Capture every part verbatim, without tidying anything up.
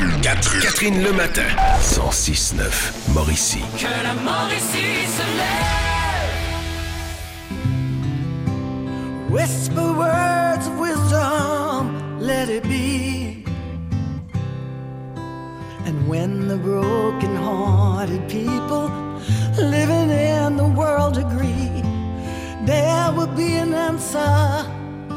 Catherine, Catherine le matin. cent six neuf Mauricie. Que la Mauricie se lève. Whisper words of wisdom, let it be. And when the broken-hearted people living in the world agree, there will be an answer,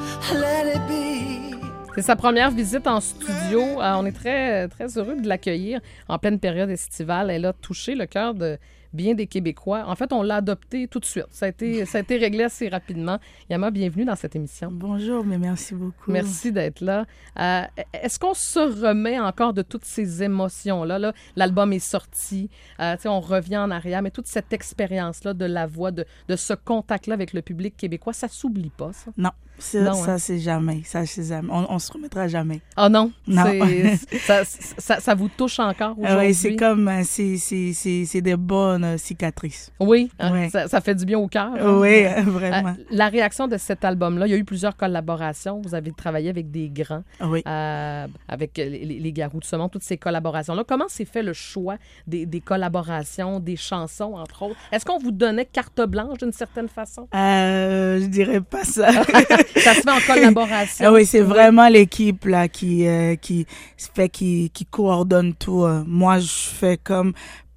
let it be. C'est sa première visite en studio. Euh, on est très, très heureux de l'accueillir en pleine période estivale. Elle a touché le cœur de bien des Québécois. En fait, on l'a adopté tout de suite. Ça a été, ça a été réglé assez rapidement. Yama, bienvenue dans cette émission. Bonjour, mais merci beaucoup. Merci d'être là. Euh, est-ce qu'on se remet encore de toutes ces émotions-là? Là? L'album est sorti. Euh, on revient en arrière, mais toute cette expérience-là de la voix, de, de ce contact-là avec le public québécois, ça s'oublie pas, ça? Non. C'est, non, ça, hein? c'est jamais. Ça, c'est jamais. On, on se remettra jamais. Ah non? Non. C'est, ça, ça, ça vous touche encore aujourd'hui? Oui, c'est comme... C'est, c'est, c'est, c'est des bonnes cicatrices. Oui, hein? Oui. Ça, ça fait du bien au cœur. Hein? Oui, vraiment. Euh, la réaction de cet album-là, il y a eu plusieurs collaborations. Vous avez travaillé avec des grands, oui. euh, avec les, les Garous de ce monde, toutes ces collaborations-là. Comment s'est fait le choix des, des collaborations, des chansons, entre autres? Est-ce qu'on vous donnait carte blanche d'une certaine façon? Euh, je dirais pas ça. Ça se fait en collaboration. Oui, c'est oui. vraiment l'équipe là qui euh, qui fait qui qui coordonne tout. Euh, moi, je fais comme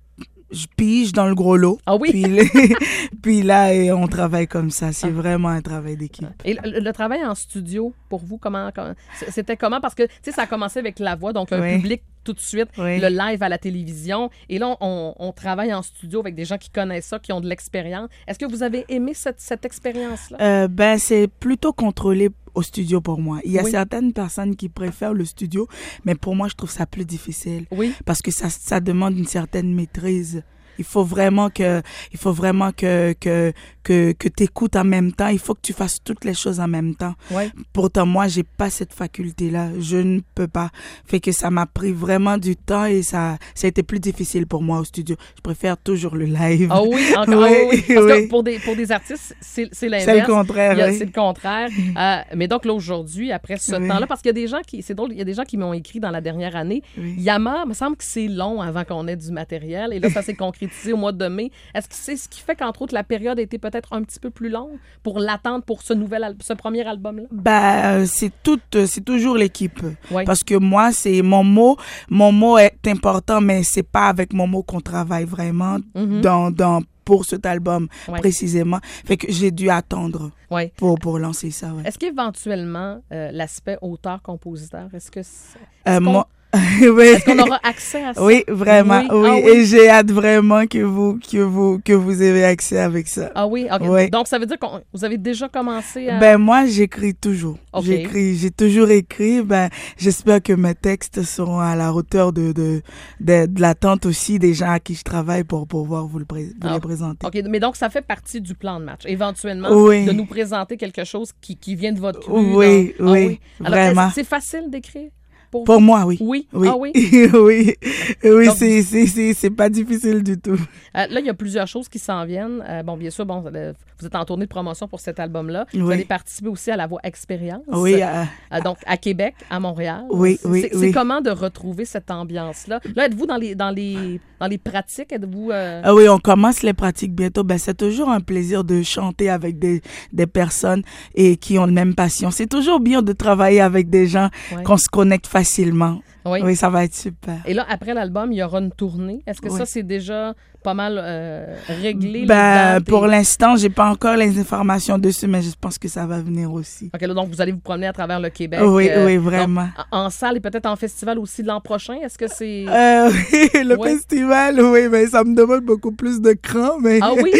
je pige dans le gros lot. Ah oui? Puis, les, puis là, et on travaille comme ça. C'est ah. vraiment un travail d'équipe. Et le, le travail en studio, pour vous, comment, comment c'était comment? Parce que, tu sais, ça a commencé avec la voix, donc un oui. public tout de suite, oui. le live à la télévision. Et là, on, on travaille en studio avec des gens qui connaissent ça, qui ont de l'expérience. Est-ce que vous avez aimé cette, cette expérience-là? Euh, ben, c'est plutôt contrôlé au studio pour moi. Il y a oui. certaines personnes qui préfèrent le studio, mais pour moi, je trouve ça plus difficile. Oui. Parce que ça, ça demande une certaine maîtrise. Il faut vraiment que, il faut vraiment que, que, que, que tu écoutes en même temps. Il faut que tu fasses toutes les choses en même temps. Ouais. Pourtant, moi, j'ai pas cette faculté-là. Je ne peux pas. Fait que ça m'a pris vraiment du temps et ça, ça a été plus difficile pour moi au studio. Je préfère toujours le live. Ah oui, encore. oui, oui. Parce oui. que pour des, pour des artistes, c'est, c'est l'inverse. C'est le contraire, il y a, oui. C'est le contraire. euh, mais donc là, aujourd'hui, après ce oui. temps-là, parce qu'il y a des gens qui, c'est drôle, il y a des gens qui m'ont écrit dans la dernière année, oui. Yama, il me semble que c'est long avant qu'on ait du matériel. Et là, ça s'est concrétisé au mois de mai. Est-ce que c'est ce qui fait qu'entre autres, la période a été peut-être un petit peu plus longue pour l'attente pour ce nouvel al- ce premier album-là? Ben, c'est tout, c'est toujours l'équipe. Oui. Parce que moi, c'est mon mot. Mon mot est important, mais c'est pas avec mon mot qu'on travaille vraiment mm-hmm. dans, dans, pour cet album ouais. précisément. Fait que j'ai dû attendre ouais. pour, pour lancer ça. Ouais. Est-ce qu'éventuellement, euh, l'aspect auteur-compositeur, est-ce que c'est... Euh, est-ce moi, oui. Est-ce qu'on aura accès à ça? Oui, vraiment, oui. oui. Ah, oui. Et j'ai hâte vraiment que vous, que vous, que vous ayez accès avec ça. Ah oui? Okay. Oui. Donc, ça veut dire que vous avez déjà commencé à... Ben, moi, j'écris toujours. Okay. J'écris, j'ai toujours écrit. Ben, j'espère que mes textes seront à la hauteur de, de, de, de l'attente aussi des gens à qui je travaille pour pouvoir vous, le pré- vous ah. les présenter. OK, mais donc, ça fait partie du plan de match. Éventuellement, oui. de nous présenter quelque chose qui, qui vient de votre cru. Oui, donc... oui, ah, oui. Alors, vraiment. C'est facile d'écrire? Pour, pour moi, oui. Oui? Oui. Ah oui? oui, oui Donc, c'est, c'est, c'est, c'est pas difficile du tout. Euh, là, il y a plusieurs choses qui s'en viennent. Euh, bon, bien sûr, bon, euh, vous êtes en tournée de promotion pour cet album-là. Oui. Vous allez participer aussi à la Voix Expérience. Oui. Euh, euh, donc, à Québec, à Montréal. Oui, c'est, oui, c'est, oui. C'est comment de retrouver cette ambiance-là? Là, êtes-vous dans les, dans les, dans les pratiques? Êtes-vous... Euh... Ah oui, on commence les pratiques bientôt. Ben, c'est toujours un plaisir de chanter avec des, des personnes et qui ont la même passion. C'est toujours bien de travailler avec des gens ouais. qu'on se connecte facilement. Oui. oui, ça va être super. Et là, après l'album, il y aura une tournée. Est-ce que oui. ça, c'est déjà pas mal euh, réglé? Ben, les pour l'instant, j'ai pas encore les informations dessus, mais je pense que ça va venir aussi. OK, là, donc vous allez vous promener à travers le Québec. Oui, euh, oui, vraiment. Donc, en salle et peut-être en festival aussi l'an prochain. Est-ce que c'est... Euh, oui, le ouais. festival, oui, mais ça me demande beaucoup plus de cran, mais... Ah oui?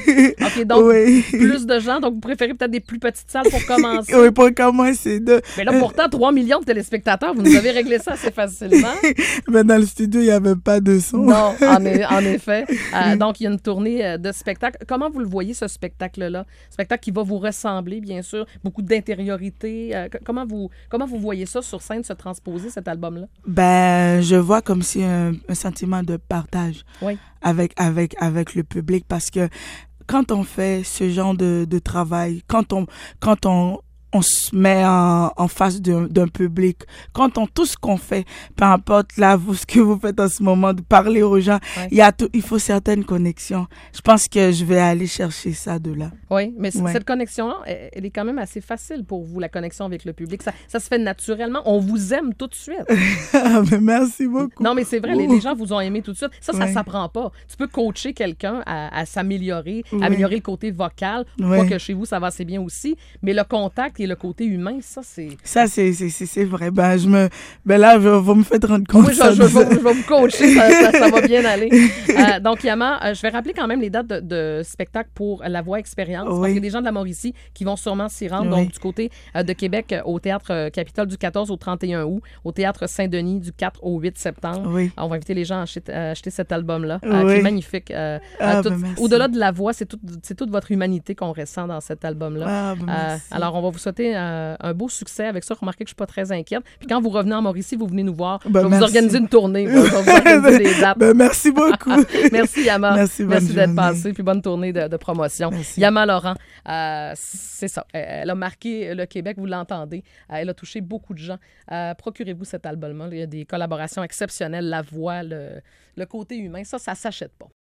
OK, donc oui. plus de gens. Donc, vous préférez peut-être des plus petites salles pour commencer. Oui, pour commencer. De... Mais là, pourtant, trois millions de téléspectateurs, vous nous avez réglé ça assez facilement. Mais dans le studio, il n'y avait pas de son. Non, en, est, en effet. Euh, donc, il y a une tournée de spectacle. Comment vous le voyez, ce spectacle-là? Spectacle qui va vous ressembler, bien sûr. Beaucoup d'intériorité. Euh, comment, vous, comment vous voyez ça sur scène se transposer, cet album-là? Ben, je vois comme si un, un sentiment de partage oui. avec, avec, avec le public parce que quand on fait ce genre de, de travail, quand on, quand on on se met en, en face d'un, d'un public. Quand on tout ce qu'on fait, peu importe là vous ce que vous faites en ce moment, de parler aux gens, ouais. il y a tout, il faut certaines connexions. Je pense que je vais aller chercher ça de là. Oui, mais ouais. cette connexion-là, elle est quand même assez facile pour vous, la connexion avec le public. Ça, ça se fait naturellement. On vous aime tout de suite. Ah, mais merci beaucoup. Non, mais c'est vrai, les, les gens vous ont aimé tout de suite. Ça, ça ouais. s'apprend pas. Tu peux coacher quelqu'un à, à s'améliorer, ouais. améliorer le côté vocal. Je ouais. crois que chez vous, ça va assez bien aussi. Mais le contact et le côté humain, ça, c'est... Ça, c'est, c'est, c'est, c'est vrai. Ben, je me... ben là, je, vous me faites rendre compte. Oui, je, je, je, vais, je vais vous coacher. Ça, ça, ça va bien aller. Euh, donc, Yama, euh, je vais rappeler quand même les dates de, de spectacle pour La Voix Expérience. Oui. Parce qu'il y a des gens de la Mauricie qui vont sûrement s'y rendre. Oui. Donc, du côté euh, de Québec, au Théâtre euh, Capitole du quatorze au trente et un août, au Théâtre Saint-Denis du quatre au huit septembre. Oui. On va inviter les gens à acheter, à acheter cet album-là, oui. euh, qui est magnifique. Euh, ah, tout, ben au-delà de la voix, c'est, tout, c'est toute votre humanité qu'on ressent dans cet album-là. Ah, ben euh, alors, on va vous souhaiter euh, un beau succès avec ça. Remarquez que je ne suis pas très inquiète. Puis quand vous revenez en Mauricie, vous venez nous voir. Ben, je vais merci. vous organiser une tournée. Je vais vous organiser des dates. Ben, merci beaucoup. Merci, Yama. Merci, merci d'être passé. Puis bonne tournée de, de promotion. Merci. Yama Laurent, euh, c'est ça. Elle a marqué le Québec, vous l'entendez. Elle a touché beaucoup de gens. Euh, procurez-vous cet album-là. Il y a des collaborations exceptionnelles. La voix, le, le côté humain, ça, ça ne s'achète pas.